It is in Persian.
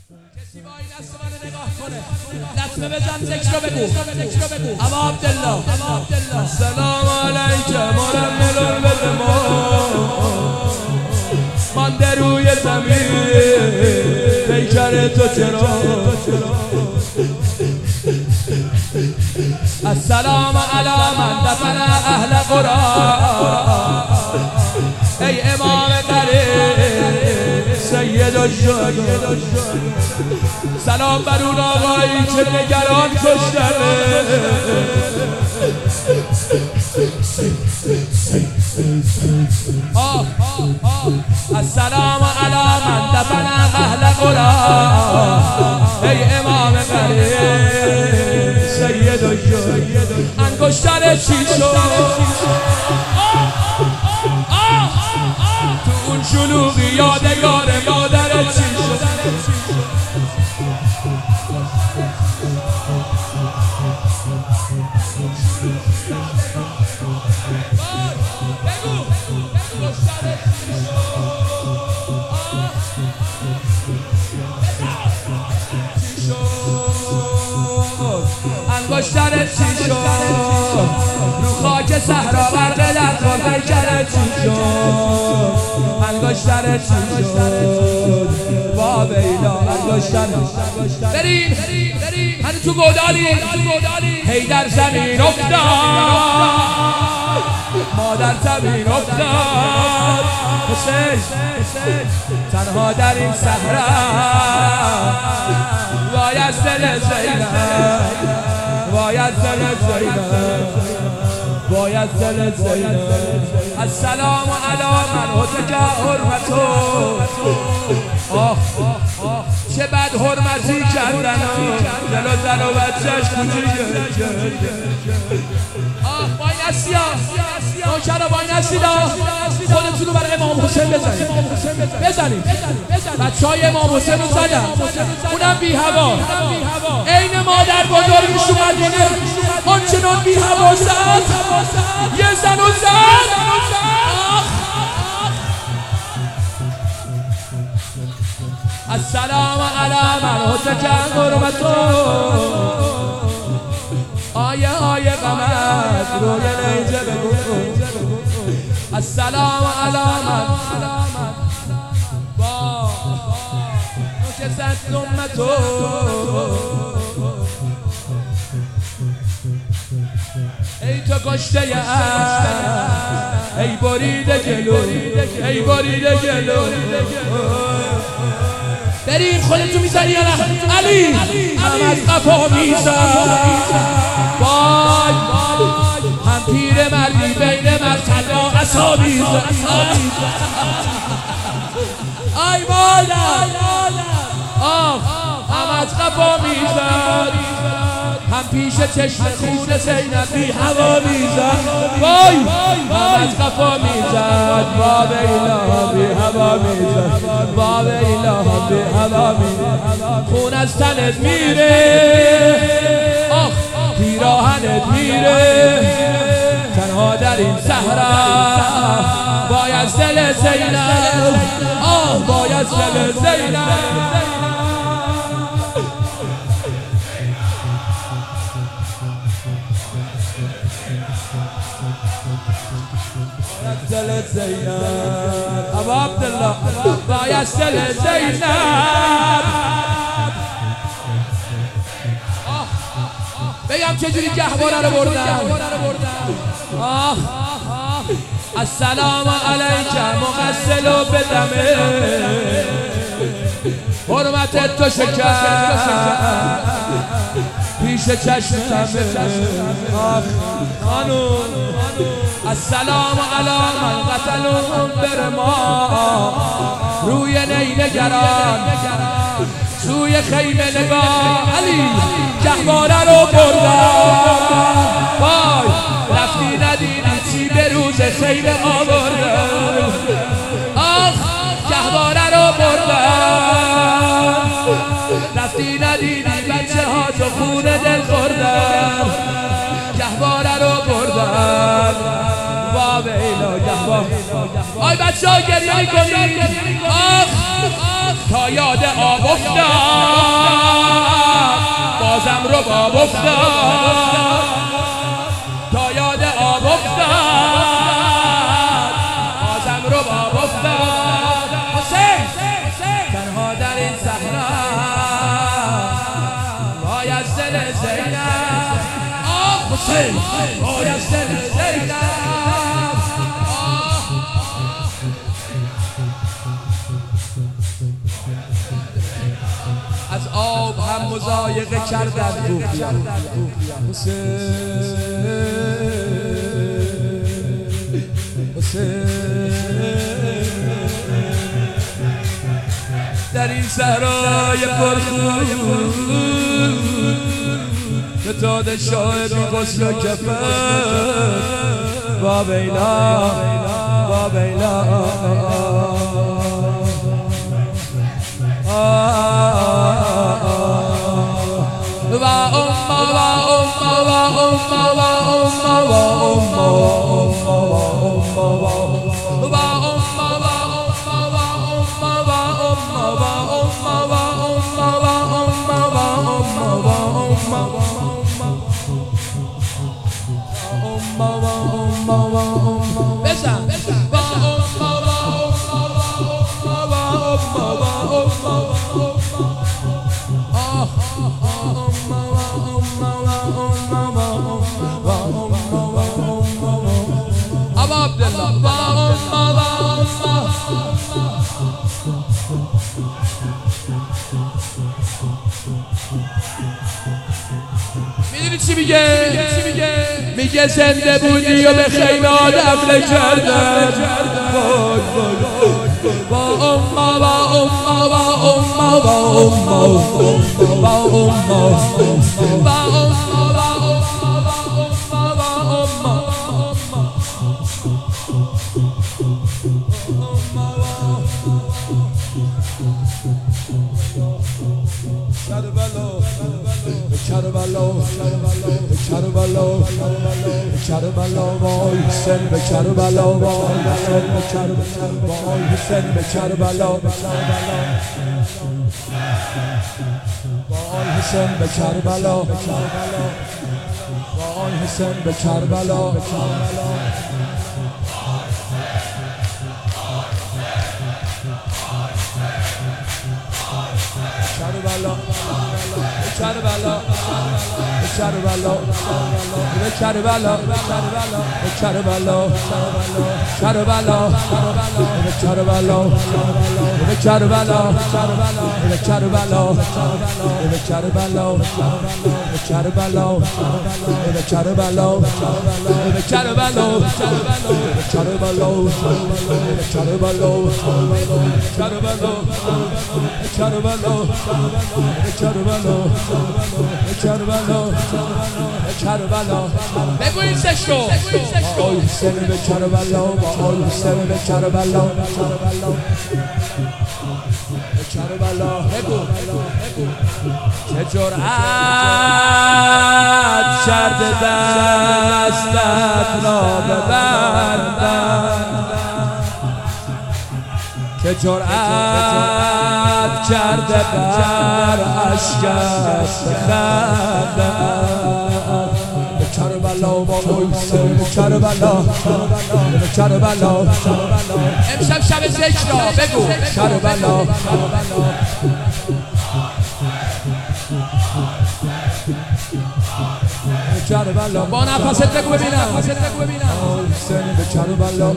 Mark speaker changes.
Speaker 1: کسی با این دست منو نگاه کنه لطمه بزن ذکر رو بگو ابا عبدالله السلام علیکم مرمل البدما مانده روی زمین پیکر تو چرا السلام علی من دفن اهل قرآن ای امام قریب سید الشهدا سلام بر اون آقایی که نگران کشتنه السلام علی من دفن اهل قرآن ای امام قریب سید الشهدا انگشتر چی شد تو اون شلوغی یادگار مادر چی شد انگشتر چی شد رو خاک صحرا غرق در خود پیکر چی شد انگشتر چی شد باب ایلا انگشتر بریم هنو تو گودالی هی در زمین افتاد ما در زمین افتاد حسین تنها در این صحرا باید دل زینب باید دل زینب السلام علی من هتک حرمتو چه بد حرمتی کردن دل و زن و بچهش کوچیکه وای نسیا نوکرا وای نسیدا خودتونو برای امام حسین بزنید بچه های امام حسین رو زدن اونم بی هوا این مادر بزرگش اومدینه آنچنان بی هوا زد یه زن و زد السلام علی من هتک حرمتو آیه قمر روی نیزه بگو السلام علی من با نکست امتو ای تو کشته ای بریده جلو بریم خودتو میزنی یا نه علی هم از قفا میزن وای هم پیر مردی بین مقتل با عصا میزن آی مادر هم از قفا میزن هم پیش چشم خون زینب بی هوا میزد وای هم از قفا میزد باب ایلا بی هوا میزد باب ایلا بی هوا میزد خون از تنت میره پیراهنت میره تنها در این صحرا باید دل زینب باید دل زینب دل زینب ابا عبدالله باید دل زینب بگم چجوری گهواره رو بردن السلام علیکم مغسل و بدمه حرمت تو شکر پیش چشمه خانون السلام علی من قتلهم برما روی نینگران سوی خیمه نگاه علی گهواره رو بردن وای رفتی ندیدی چی به روز خیمه آوردن گهواره رو بردن رفتی ندیدی بچه ها تو خون دل خوردن گهواره رو بردن آی بچه ها گریه میکنید تا یاد آب افتاد بازم رباب افتاد تا یاد آب افتاد بازم رباب افتاد حسین تنها در این صحرا وای از دل زینب حسین وای از دل زینب از آب هم مضایقه کردن حسین در این صحرای پرخون فتاد شاه بی غسل و کفن با بیلا میدونی چی میگه زنده بودی و به خیمه حمله کردن کربلا وای حسین به کربلا وای حسین به کربلا وای حسین به کربلا وای حسین به کربلا بگو این سشتو آی حسین به کربلا آی حسین به کربلا بگو چه جرأت کرده دستت را ببندم که جرأت کرده بر عشقت بخندم به کربلا با حسین به کربلا امشب شب ذکر بگو کربلا با نفست بگو ببینم حسین به کربلا